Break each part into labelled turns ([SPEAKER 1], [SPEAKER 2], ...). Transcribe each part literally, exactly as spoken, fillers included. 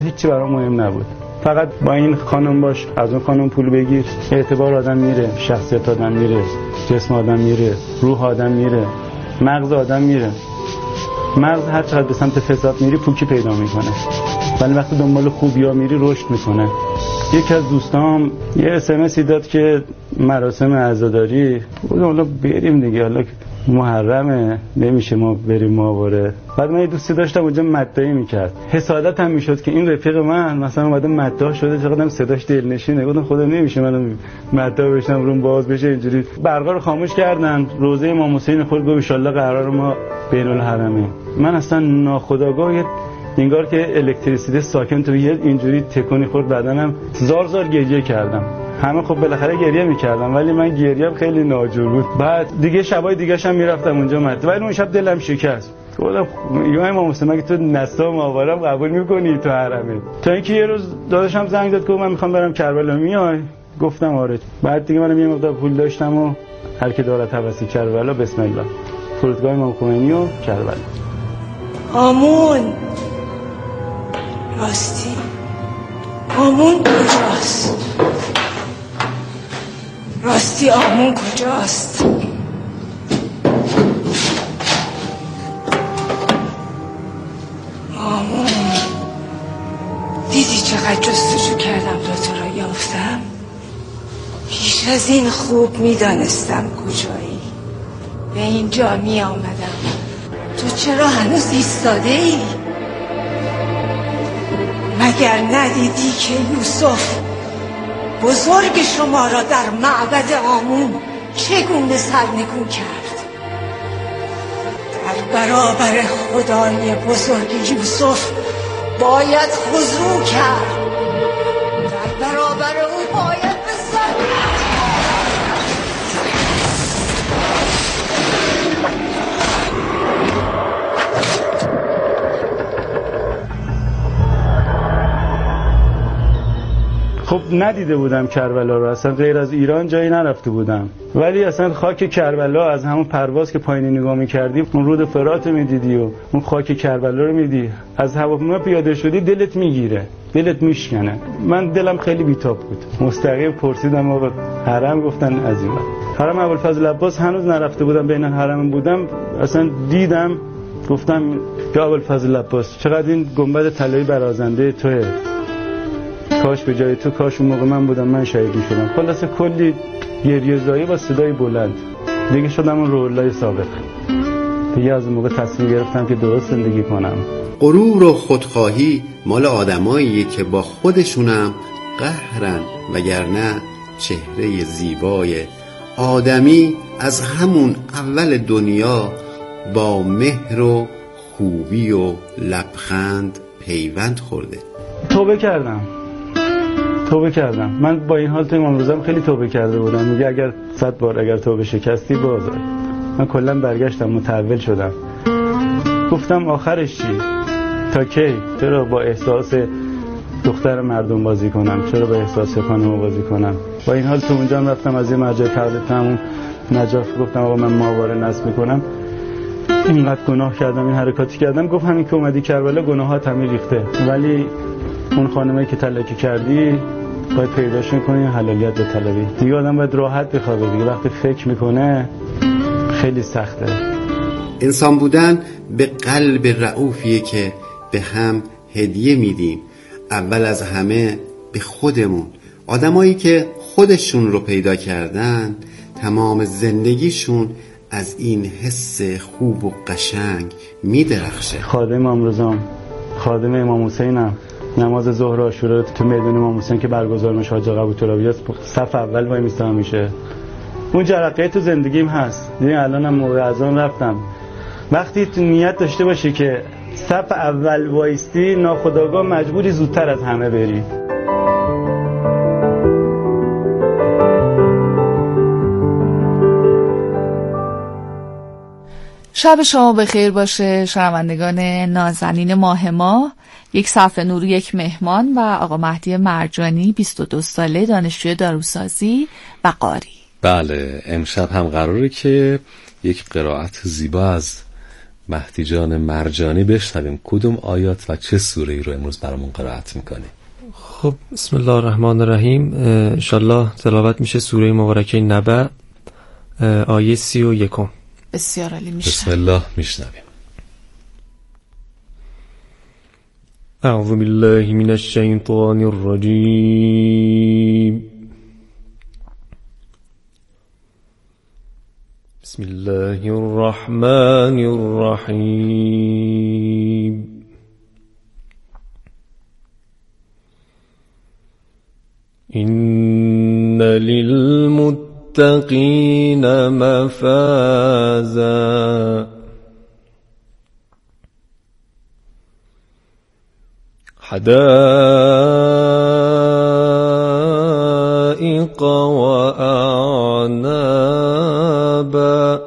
[SPEAKER 1] هیچی برام مهم نبود. فقط با این خانم باش، از اون خانم پول بگیر، اعتبار آدم میره، شخصیت آدم میره، جسم آدم میره، روح آدم میره، مغز آدم میره. مغز هر چقدر به سمت فساد میری پوکی پیدا میکنه، ولی وقتی دنبال خوبیا میری رشد میکنه. یکی از دوستام یه اس ام اسی داد که مراسم عزاداری بود، حالا بریم دیگه، حالا محرمه نمیشه ما بریم ماهواره. بعد من یه دوستی داشتم اونجا مدعی میکرد، حسادت هم میشد که این رفیق من مثلا اومده مدعا شده، چقدرم صداش دلنشینه. گفتم خدا نمیشه من مدعا بشم روم باز بشه اینجوری. برقا رو خاموش کردن، روزه امام حسین خود گفت ان شاء الله قرار ما بین الحرمین. من اصلا ناخودآگاه انگار که الکتریسیته ساکن تو یه اینجوری تکونی خورد بدنم، زار زار گریه کردم. همه خب بالاخره گریه میکردم ولی من گریم خیلی ناجور بود. بعد دیگه شبای دیگه‌ش هم میرفتم اونجا مد، ولی اون شب دلم شکست. گفتم یا امام حسین مگه تو نسا ماوارم قبول میکنی تو حرمه؟ تا اینکه یه روز داداشم زنگ داد که من میخوام برم کربلا، میای؟ گفتم آره. بعد دیگه منم یه مقدار پول داشتم و هر کی داره توسط کربلا بسم الله، فرودگاه امام خمینی و کربلا.
[SPEAKER 2] آمون راستی آمون کجاست؟ راستی آمون کجاست؟ آمون دیدی چقدر جستجو کردم تا تو را یافتم؟ پیش از این خوب میدانستم کجایی، به اینجا می آمدم. تو چرا هنوز ایستاده ای؟ مگر ندیدی که یوسف بزرگ شما را در معبد آمون چگونه سرنگون کرد؟ در برابر خدای بزرگ یوسف باید خضوع کرد، در برابر او باید بسر.
[SPEAKER 1] خب ندیده بودم کربلا رو، اصلا غیر از ایران جایی نرفته بودم، ولی اصلا خاک کربلا از همون پرواز که پایین نگاه می‌کردی اون رود فرات می‌دیدی و اون خاک کربلا رو می‌دیدی، از هواپیما پیاده شدی دلت میگیره، دلت میشکنه. من دلم خیلی بیتاب بود. مستقیم پرسیدم آقا حرم؟ گفتن از این ور. حرم ابوالفضل عباس هنوز نرفته بودم، بین حرم بودم، اصلا دیدم گفتم یا ابوالفضل عباس چقدر این گنبد طلایی برازنده توئه، کاش به جای تو، کاش اون موقع من بودم من شهید می‌شدم. خلاصه کلی گریه زایی با صدای بلند. دیگه شدم اون رولای سابق. دیگه از اون موقع تصمیم گرفتم که درست زندگی کنم.
[SPEAKER 3] غرور و خودخواهی مال آدماییه که با خودشونم قهرن، وگرنه چهره زیبای آدمی از همون اول دنیا با مهر و خوبی و لبخند پیوند خورده.
[SPEAKER 1] توبه کردم توبه کردم من با این حال تو امام روزم خیلی توبه کرده بودم. میگه اگر صد بار اگر توبه شکستی بازار. من کلا برگشتم، متحول شدم. گفتم آخرش چی؟ تا کی؟ چرا با احساس دختر مردم بازی کنم؟ چرا با احساس خانم بازی کنم؟ با این حال تو اونجا هم رفتم از یه مرجع تقلید همون نجاف، گفتم آقا من ماهواره نصب میکنم، اینقدر گناه کردم، این حرکاتی کردم. گفت همین که اومدی کربلا گناهات همین ریخته، ولی اون خانمایی که تلکی کردی باید پیداش کنی، حلالیت به طلبی. دیگه آدم باید راحت بخوابه دیگه، وقتی فکر میکنه خیلی سخته.
[SPEAKER 3] انسان بودن به قلب رئوفیه که به هم هدیه میدیم، اول از همه به خودمون. آدمایی که خودشون رو پیدا کردن تمام زندگیشون از این حس خوب و قشنگ میدرخشه.
[SPEAKER 1] خادم امروزام، خادم امام حسینم، نماز ظهر و عاشورا تو میدون امام حسین که برگزار میشه حاج آقا ابوترابی صف اول وای میستم میشه. اون جرقه تو زندگیم هست. دیگه الانم موقع اذان رفتم. وقتی تو نیت داشته باشی که صف اول وایستی، ناخودآگاه مجبوری زودتر از همه بری.
[SPEAKER 4] شب شما بخیر باشه شنوندگان نازنین ماه ما. یک صفحه نور، یک مهمان و آقا مهدی مرجانی، بیست و دو ساله، دانشجوی داروسازی و قاری.
[SPEAKER 5] بله، امشب هم قراره که یک قرائت زیبا از مهدی جان مرجانی بشنویم کدوم آیات و چه سوره ای رو امروز برامون قرائت میکنی؟
[SPEAKER 6] خب بسم الله الرحمن الرحیم. انشالله تلاوت میشه سوره مبارکه نبأ آیه سی و یکم.
[SPEAKER 4] بسیار عالی میشه.
[SPEAKER 5] بسم الله میشنویم.
[SPEAKER 6] اعوذ بالله من الشیطان الرجیم. بسم الله الرحمن الرحیم. إن للمتقين مفازا حدائق وأعنابا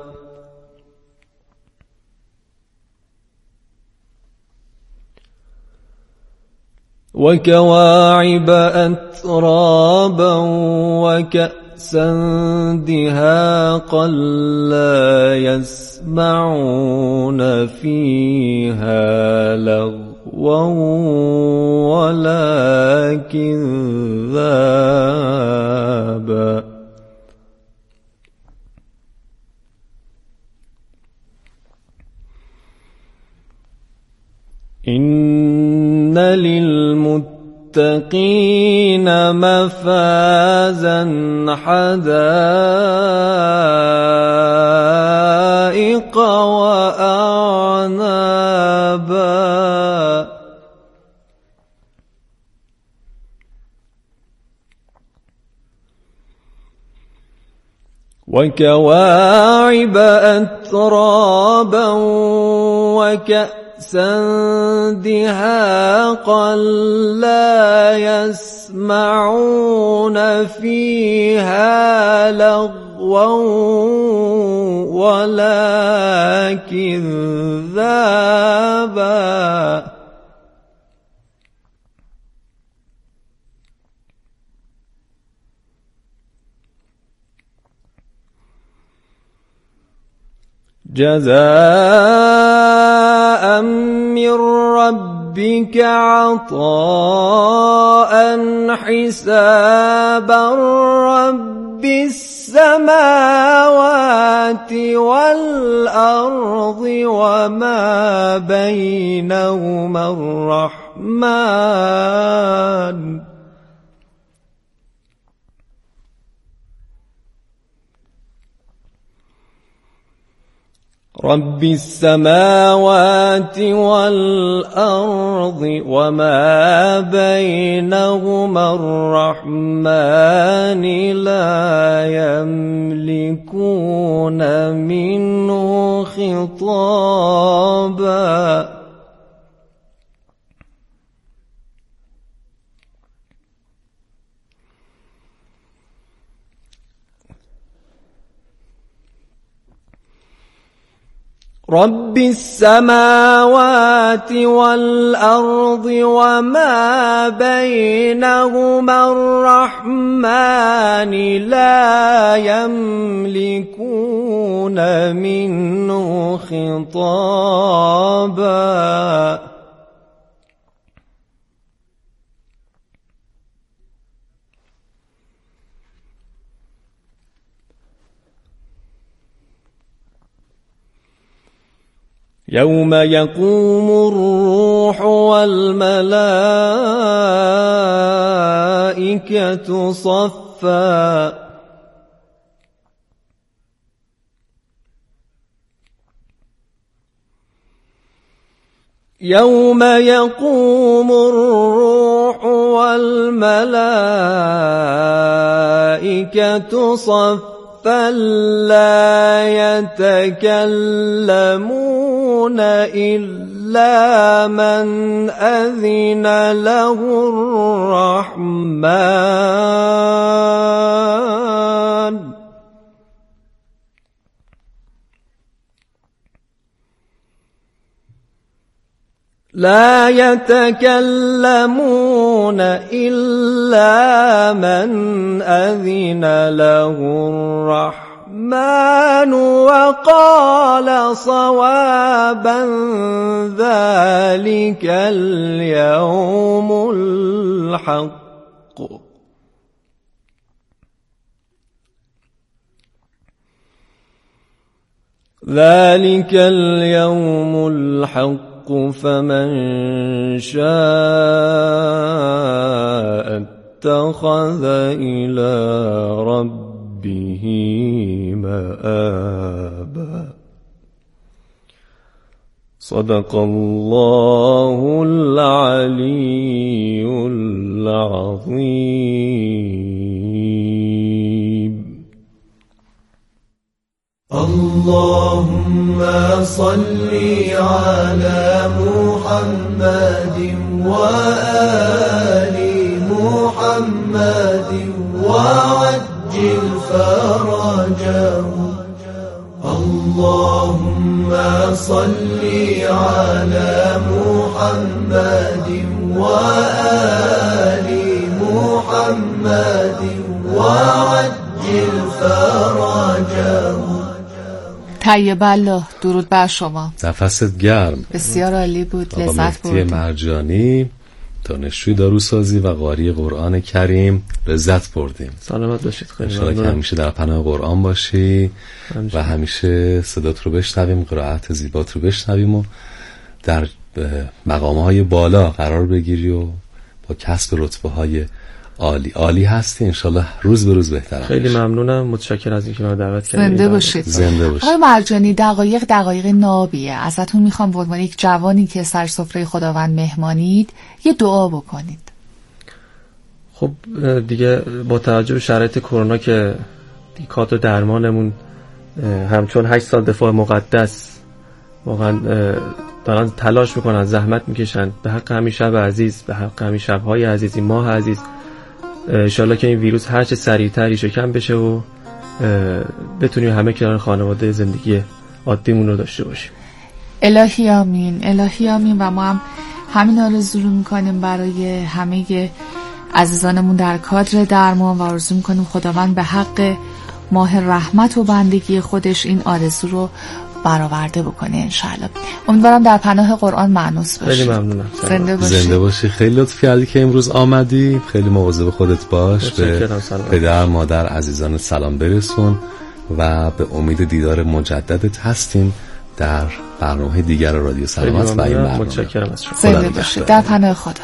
[SPEAKER 6] وكواعب أترابا وكأسا دهاقا لا يسمعون فيها لغوا ولا كذابا إن للمتقين مفازا حدائق وأعنابا وكواعب أترابا وكأسا دهاقا لا يسمعون فيها لغوا ولا كذابا جزاء من ربك عطاء حسابا رب السماوات والأرض وما بينهما الرحمن رب السماوات والأرض وما بينهما الرحمن لا يملكون منه خطابا رب السماوات والأرض وما بينهما الرحمن لا يملكون منه خطابا يوم يقوم الروح والملائكة صفا يوم يقوم الروح والملائكة صفا فلا يتكلمون إلا من أذن له الرحمن لا يتكلمون إلا من أذن له الرحمن الرحمن وقال صوابا ذلك اليوم الحق ذلك اليوم الحق فمن شاء اتخذ إلى ربه مآبا صدق الله العلي العظيم.
[SPEAKER 7] اللهم صل على محمد وآل محمد وعجل فرجهم. اللهم صل على محمد وآل محمد وعجل فرجهم.
[SPEAKER 4] طیب الله، درود بر شما.
[SPEAKER 5] نفست گرم.
[SPEAKER 4] بسیار عالی بود،
[SPEAKER 5] آقا
[SPEAKER 4] لذت
[SPEAKER 5] مهدی
[SPEAKER 4] بردیم.
[SPEAKER 5] مرجانی، دانشجوی داروسازی و قاری قرآن کریم، لذت بردیم.
[SPEAKER 6] سلامت باشید. خیلی
[SPEAKER 5] ممنونم که همیشه در پناه قرآن باشی همیشه. و همیشه صدات رو بشنویم، قرائت زیبات رو بشنویم و در مقام‌های بالا قرار بگیری و با کسب رتبه های عالی عالی هستی. انشالله روز به روز بهتر.
[SPEAKER 6] خیلی ممنونم، متشکرم از اینکه من دعوت کردید.
[SPEAKER 4] زنده باشید.
[SPEAKER 5] زنده باشید.
[SPEAKER 4] آقای مرجانی، دقایق دقایق نابیه. ازتون میخوام به عنوان یک جوانی که سر سفره خداوند مهمانید یه دعا بکنید.
[SPEAKER 6] خب دیگه با توجه به شرایط کرونا که کادر درمانمون همچون هشت سال دفاع مقدس واقعا دارن تلاش میکنن، زحمت میکشن به حق همین شب عزیز، به حق همین شبهای عزیز، این ماه عزیز. انشالله که این ویروس هر چه سریعتر شکم بشه و بتونیم همه کنار خانواده زندگی عادیمون رو داشته باشیم.
[SPEAKER 4] الهی آمین، الهی آمین. و ما هم همین آرزو رو میکنیم برای همه عزیزانمون در کادر درمان و آرزو میکنیم خداوند به حق ماه رحمت و بندگی خودش این آرزو رو برآورده بکنه انشالله. امیدوارم در پناه قرآن مانوس باشی.
[SPEAKER 6] خیلی ممنونم.
[SPEAKER 4] زنده باشی.
[SPEAKER 5] زنده باشی. خیلی لطف کردی که امروز آمدی. خیلی مواظب خودت باش. به پدر مادر عزیزان سلام برسون و به امید دیدار مجددت هستیم در برنامه دیگر رادیو سلامت و این برنامه.
[SPEAKER 6] متشکرم از شما.
[SPEAKER 4] زنده باشی. در پناه خدا.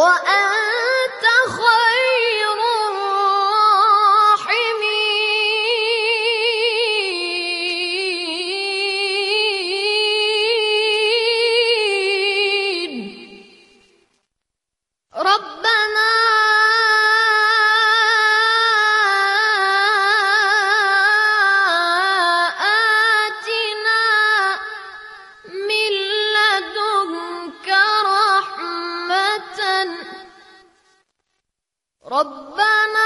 [SPEAKER 8] وأنت خير الراحمين. ربنا ربنا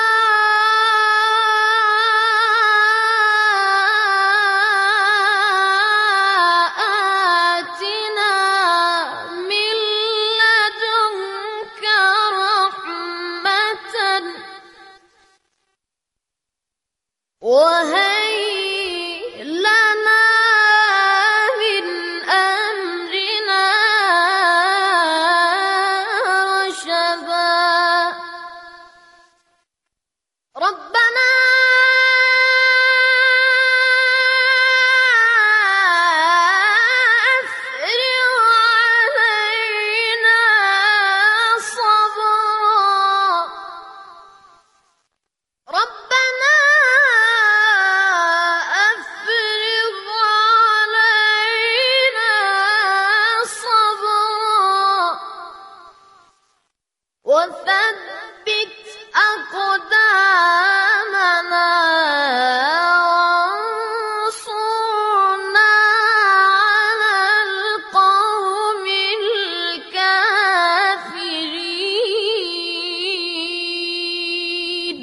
[SPEAKER 8] آتنا من لدنك رحمة وهيئ لنا من أمرنا رشدا. ربنا أفرغ علينا صبرا. ربنا أفرغ علينا صبرا وثبت أقدامنا وانصرنا على القوم الكافرين.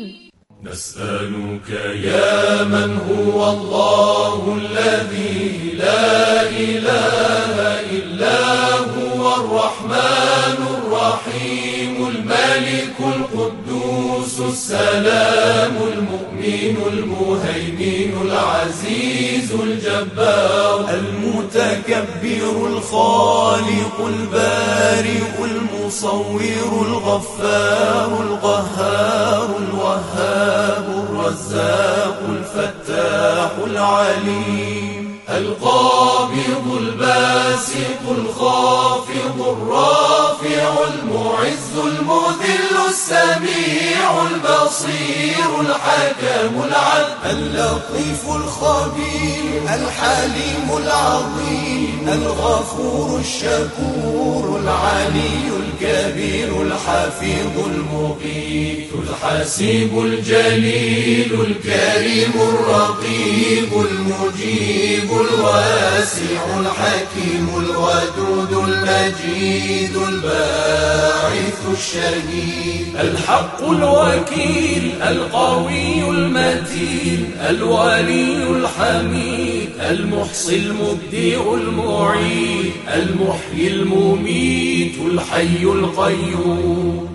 [SPEAKER 7] نسألك يا من هو الله الذي لا إله إلا هو الرحمن الرحيم الملك القدوس السلام المؤمن المهيمن العزيز الجبار المتكبر الخالق البارئ المصور الغفار القهار الوهاب الرزاق الفتاح العليم القابض الباسط الخافض الرافع المعز المذل السميع البصير الحكم العدل اللطيف الخبير الحليم العظيم الغفور الشكور العلي الكبير الحفيظ المقيت الحسيب الجليل الكريم الرقيب المجيب الواسع الحكيم الودود المجيد الباعث الشهيد الحق الوكيل القوي المتين الولي الحميد المحصي المبدع المعيد المحيي المميت الحي القيوم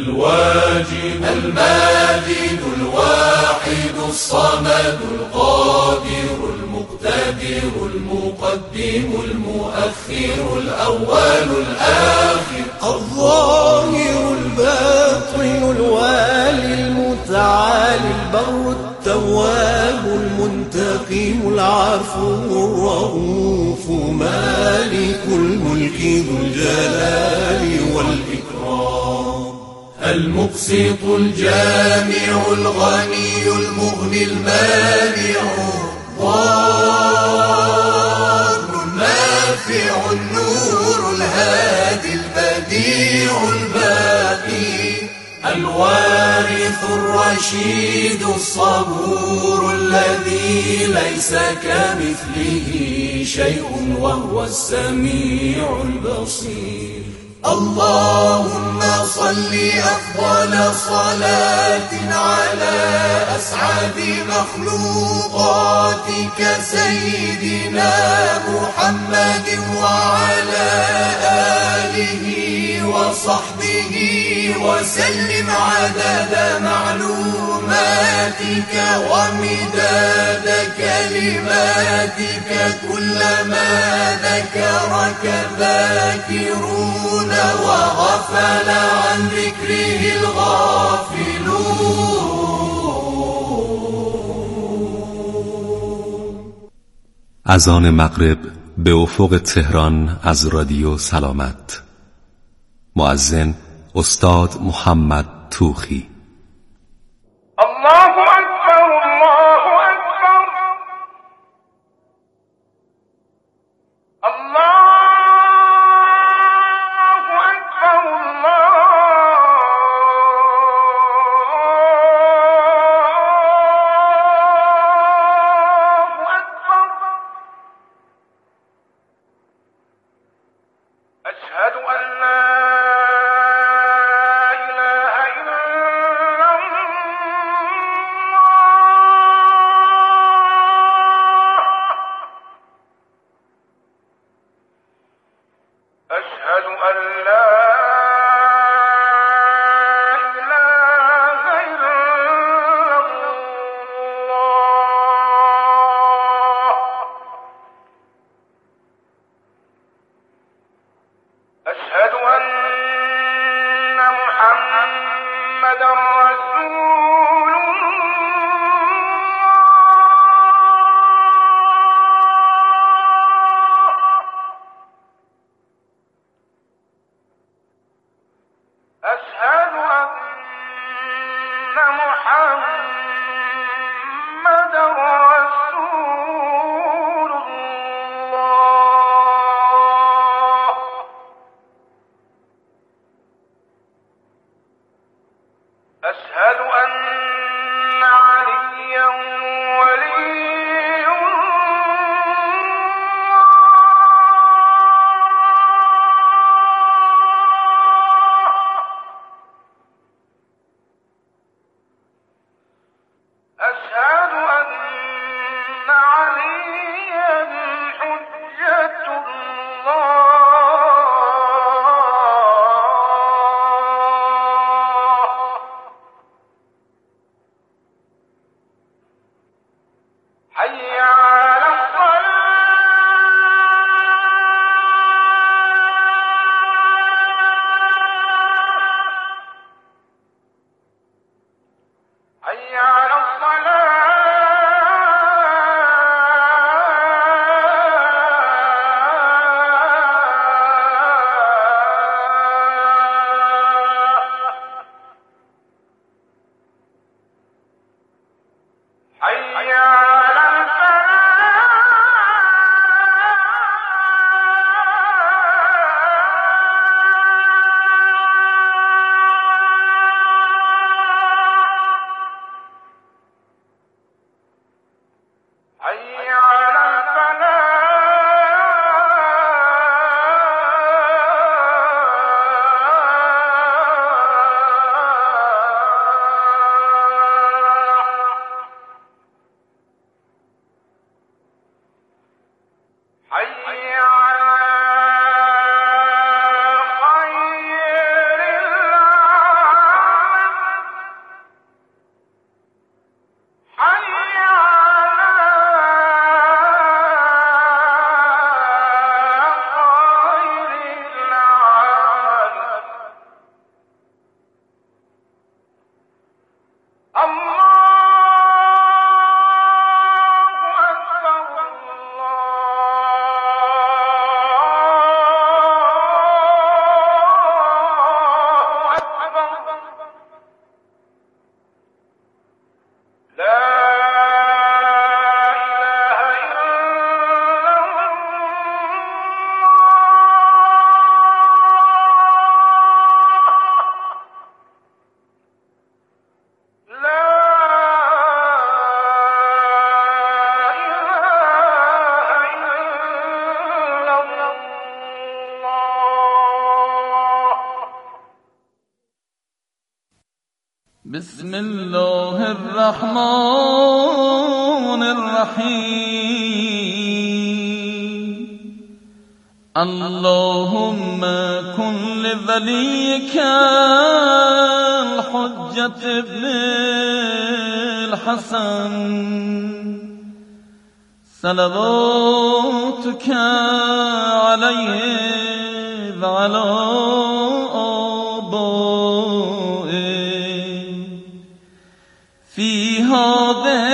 [SPEAKER 7] الواجد الماجد الواحد الصمد القادر المقتدر المقدم المؤخر الأول الآخر الظاهر الباطن الوالي المتعالي البر التواب المنتقم العفو الرؤوف مالك الملك ذو الجلال والإكرام المقسط الجامع الغني المغني المانع الضار النافع النور الهادي البديع الباقي الوارث الرشيد الصبور الذي ليس كمثله شيء وهو السميع البصير اللهم صل أفضل صلاة على أسعد مخلوقاتك سيدنا محمد وعلى آله وصحبه وسلم عدد معلوماتك ومداد كلماتك كلما ذكرك ذاكرون وغفل عن ذكره الغافلون.
[SPEAKER 5] اذان مغرب به افق تهران از رادیو سلامت. مؤذن استاد محمد توخی.
[SPEAKER 7] الله اکبر الله اکبر الله اکبر الله اکبر. اشهد ان لا أشهد أن لا إله إلا الله. أشهد أن محمدا رسول أشهد أن محمد رسول الله. أشهد أن عليا ولي أشهد أن عليا حجة الله. حي على الصلاة حي على حي على الفلاح حي على حي على خير العالم حي على خير العالم. الله أكبر الله أكبر. لا إله إلا الله. لا إله إلا الله.
[SPEAKER 9] بسم الله الرحمن الرحيم. اللهم كن لوليك الحجة ابن الحسن صلواتك عليه وعلى آبائه في هذه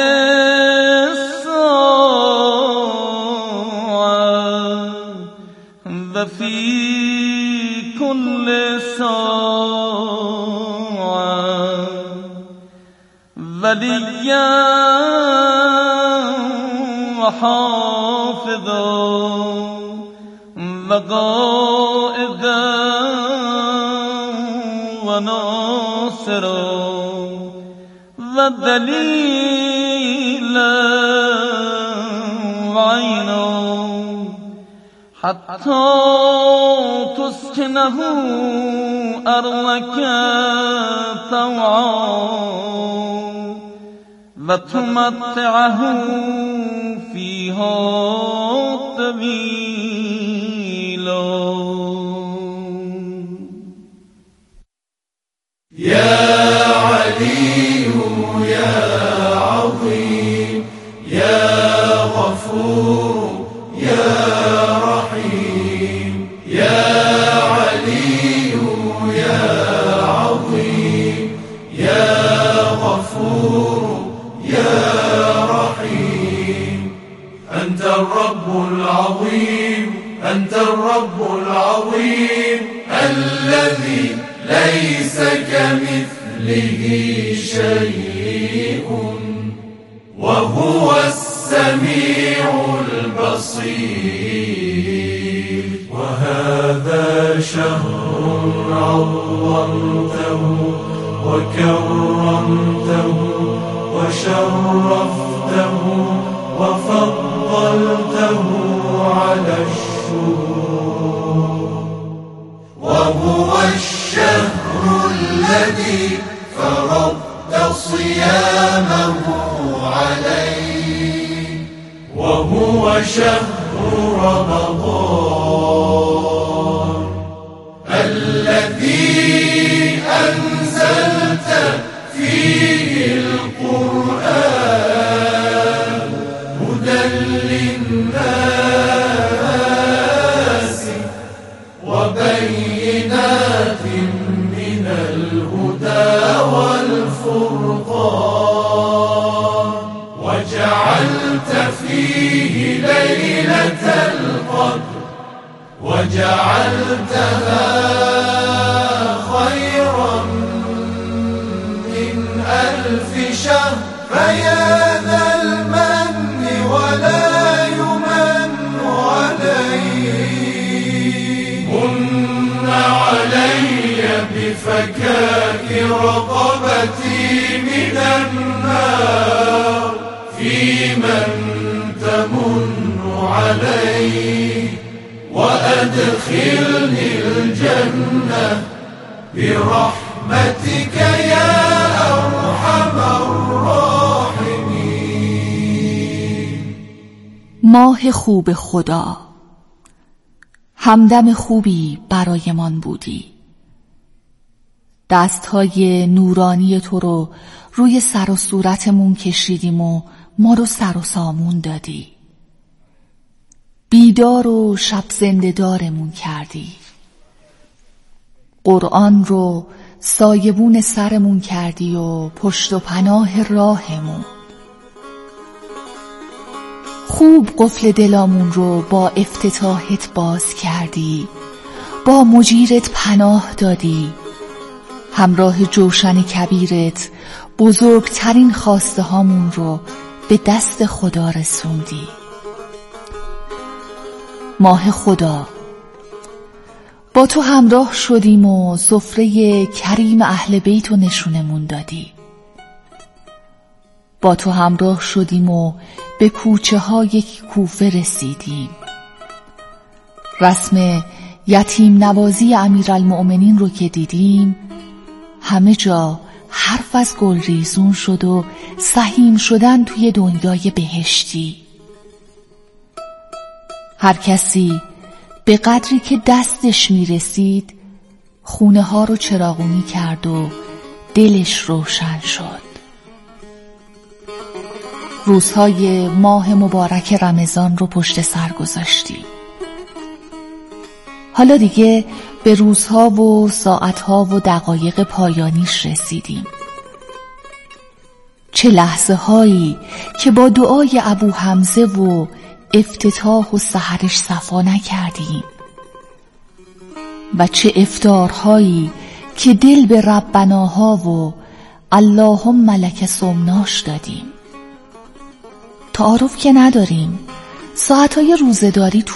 [SPEAKER 9] الساعة وفي كل ساعة وليا وحافظا وقائدا وناصرا ودليلا وعينا حتى تسكنه أرضك طوعا وتمتعه فيها طويلا.
[SPEAKER 10] يا علي يا عظيم يا غفور يا رحيم يا علي يا عظيم يا غفور يا رحيم. أنت الرب العظيم أنت الرب العظيم الذي ليس كمثله شيء وهو السميع البصير. وهذا شهر عظمته وكرمته وشرفته وفضلته على الشهور. وهو الشهر الذي فرضت صيامه عليه. وهو شهر رمضان الذي أنزلت فيه القرآن هدى للناس وبينات من الهدى والفرقان. وجعلت فيه ليلة القدر وجعلتها خيرا من ألف شهر. فيا ذا المن ولا يمن عليه من علي بفكاك رقبتي من النار. في من تمن عليه وأدخلني الجنة برحمتك يا أرحم الراحمين.
[SPEAKER 4] ماه خوب خدا، همدم خوبی برایمان بودی. دستهای نورانی تو رو روی سر و صورتمون کشیدیم و ما رو سر و سامون دادی. بیدار و شب زنده دارمون کردی. قرآن رو سایبون سرمون کردی و پشت و پناه راهمون. خوب قفل دلامون رو با افتتاحت باز کردی. با مجیرت پناه دادی. همراه جوشن کبیرت بزرگترین خواسته هامون رو به دست خدا رسوندی. ماه خدا، با تو همراه شدیم و سفره کریم اهل بیت رو نشونمون دادی. با تو همراه شدیم و به کوچه های کوفه رسیدیم. رسم یتیم نوازی امیرالمؤمنین رو که دیدیم، همه جا حرف از گلریزون شد و سهیم شدن توی دنیای بهشتی. هر کسی به قدری که دستش میرسید خونه ها رو چراغونی کرد و دلش روشن شد. روزهای ماه مبارک رمضان رو پشت سر گذاشتی. حالا دیگه به روزها و ساعتها و دقایق پایانیش رسیدیم. چه لحظه هایی که با دعای ابو حمزه و افتتاح و سحرش صفا نکردیم. و چه افطارهایی که دل به ربناها و اللهم لک صمناش دادیم. تعارف که نداریم، ساعتهای روزه‌داری